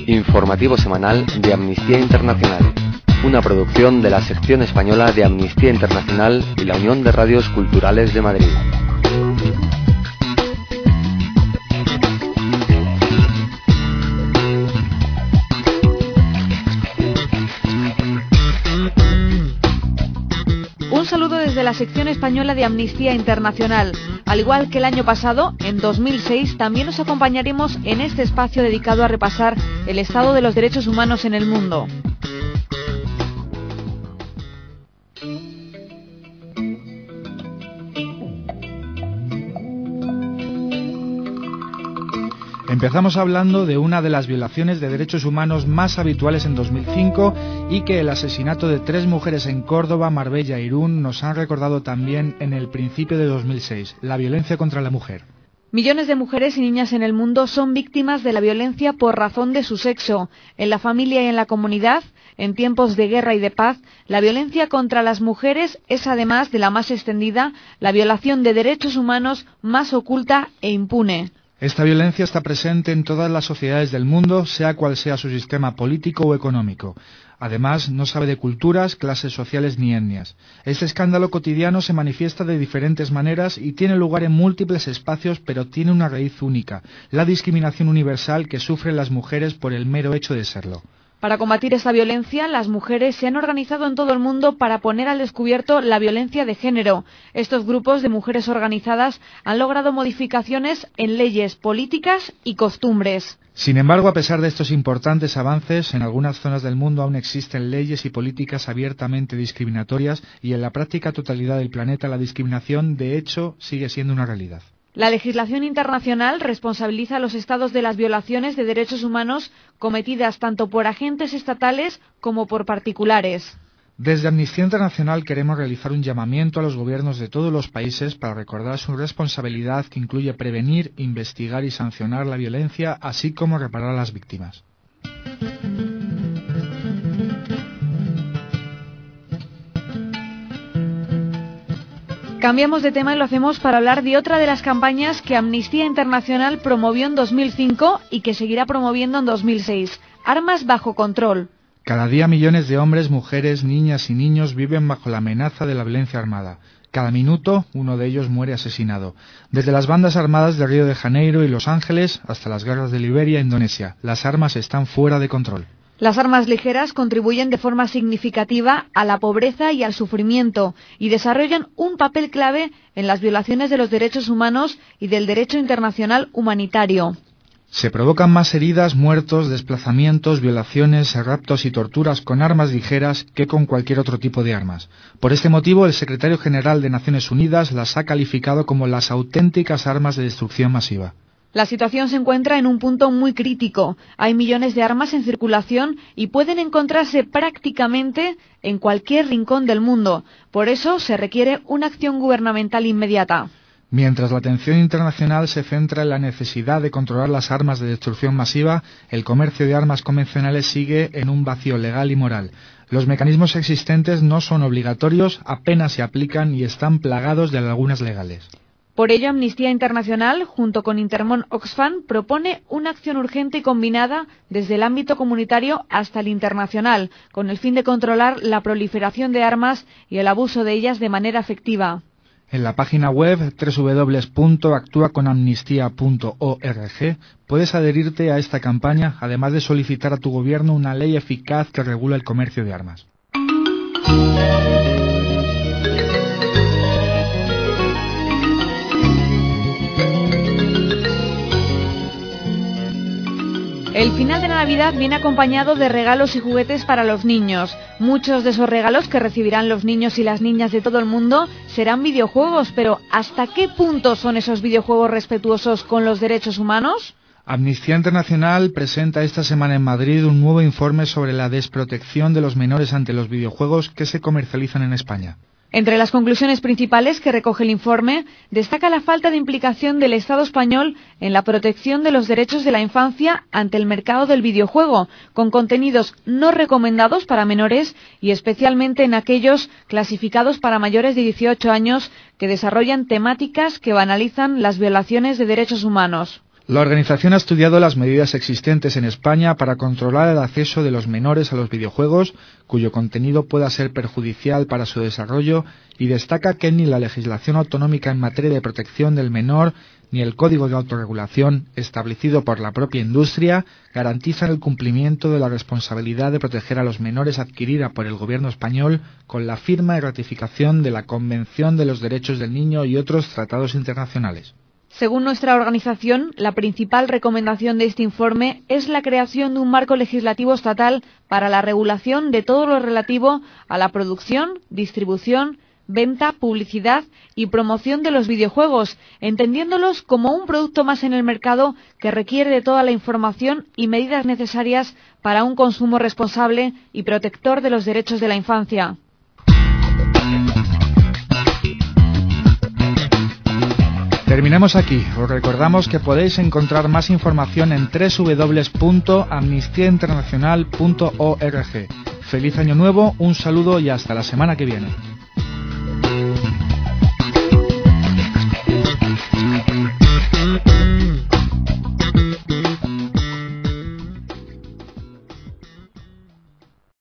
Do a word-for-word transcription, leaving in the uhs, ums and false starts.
Informativo semanal de Amnistía Internacional, una producción de la sección española de Amnistía Internacional y la Unión de Radios Culturales de Madrid. Un saludo desde la sección española de Amnistía Internacional. Al igual que el año pasado, en dos mil seis también os acompañaremos en este espacio dedicado a repasar el estado de los derechos humanos en el mundo. Empezamos hablando de una de las violaciones de derechos humanos más habituales en dos mil cinco y que el asesinato de tres mujeres en Córdoba, Marbella e Irún nos han recordado también en el principio de dos mil seis, la violencia contra la mujer. Millones de mujeres y niñas en el mundo son víctimas de la violencia por razón de su sexo. En la familia y en la comunidad, en tiempos de guerra y de paz, la violencia contra las mujeres es, además de la más extendida, la violación de derechos humanos más oculta e impune. Esta violencia está presente en todas las sociedades del mundo, sea cual sea su sistema político o económico. Además, no sabe de culturas, clases sociales ni etnias. Este escándalo cotidiano se manifiesta de diferentes maneras y tiene lugar en múltiples espacios, pero tiene una raíz única, la discriminación universal que sufren las mujeres por el mero hecho de serlo. Para combatir esta violencia, las mujeres se han organizado en todo el mundo para poner al descubierto la violencia de género. Estos grupos de mujeres organizadas han logrado modificaciones en leyes, políticas y costumbres. Sin embargo, a pesar de estos importantes avances, en algunas zonas del mundo aún existen leyes y políticas abiertamente discriminatorias y en la práctica totalidad del planeta la discriminación, de hecho, sigue siendo una realidad. La legislación internacional responsabiliza a los estados de las violaciones de derechos humanos cometidas tanto por agentes estatales como por particulares. Desde Amnistía Internacional queremos realizar un llamamiento a los gobiernos de todos los países para recordar su responsabilidad que incluye prevenir, investigar y sancionar la violencia, así como reparar a las víctimas. Cambiamos de tema y lo hacemos para hablar de otra de las campañas que Amnistía Internacional promovió en dos mil cinco y que seguirá promoviendo en dos mil seis. Armas bajo control. Cada día millones de hombres, mujeres, niñas y niños viven bajo la amenaza de la violencia armada. Cada minuto uno de ellos muere asesinado. Desde las bandas armadas de Río de Janeiro y Los Ángeles hasta las guerras de Liberia e Indonesia, las armas están fuera de control. Las armas ligeras contribuyen de forma significativa a la pobreza y al sufrimiento y desarrollan un papel clave en las violaciones de los derechos humanos y del derecho internacional humanitario. Se provocan más heridas, muertos, desplazamientos, violaciones, raptos y torturas con armas ligeras que con cualquier otro tipo de armas. Por este motivo, el secretario general de Naciones Unidas las ha calificado como las auténticas armas de destrucción masiva. La situación se encuentra en un punto muy crítico. Hay millones de armas en circulación y pueden encontrarse prácticamente en cualquier rincón del mundo. Por eso se requiere una acción gubernamental inmediata. Mientras la atención internacional se centra en la necesidad de controlar las armas de destrucción masiva, el comercio de armas convencionales sigue en un vacío legal y moral. Los mecanismos existentes no son obligatorios, apenas se aplican y están plagados de lagunas legales. Por ello, Amnistía Internacional, junto con Intermon Oxfam, propone una acción urgente y combinada desde el ámbito comunitario hasta el internacional, con el fin de controlar la proliferación de armas y el abuso de ellas de manera efectiva. En la página web doble u doble u doble u punto actúa con amnistía punto org puedes adherirte a esta campaña, además de solicitar a tu gobierno una ley eficaz que regule el comercio de armas. El final de la Navidad viene acompañado de regalos y juguetes para los niños. Muchos de esos regalos que recibirán los niños y las niñas de todo el mundo serán videojuegos, pero ¿hasta qué punto son esos videojuegos respetuosos con los derechos humanos? Amnistía Internacional presenta esta semana en Madrid un nuevo informe sobre la desprotección de los menores ante los videojuegos que se comercializan en España. Entre las conclusiones principales que recoge el informe, destaca la falta de implicación del Estado español en la protección de los derechos de la infancia ante el mercado del videojuego, con contenidos no recomendados para menores y especialmente en aquellos clasificados para mayores de dieciocho años que desarrollan temáticas que banalizan las violaciones de derechos humanos. La organización ha estudiado las medidas existentes en España para controlar el acceso de los menores a los videojuegos, cuyo contenido pueda ser perjudicial para su desarrollo, y destaca que ni la legislación autonómica en materia de protección del menor ni el Código de Autorregulación establecido por la propia industria garantizan el cumplimiento de la responsabilidad de proteger a los menores adquirida por el Gobierno español con la firma y ratificación de la Convención de los Derechos del Niño y otros tratados internacionales. Según nuestra organización, la principal recomendación de este informe es la creación de un marco legislativo estatal para la regulación de todo lo relativo a la producción, distribución, venta, publicidad y promoción de los videojuegos, entendiéndolos como un producto más en el mercado que requiere de toda la información y medidas necesarias para un consumo responsable y protector de los derechos de la infancia. Terminamos aquí. Os recordamos que podéis encontrar más información en doble u doble u doble u punto amnistía internacional punto org. Feliz año nuevo, un saludo y hasta la semana que viene.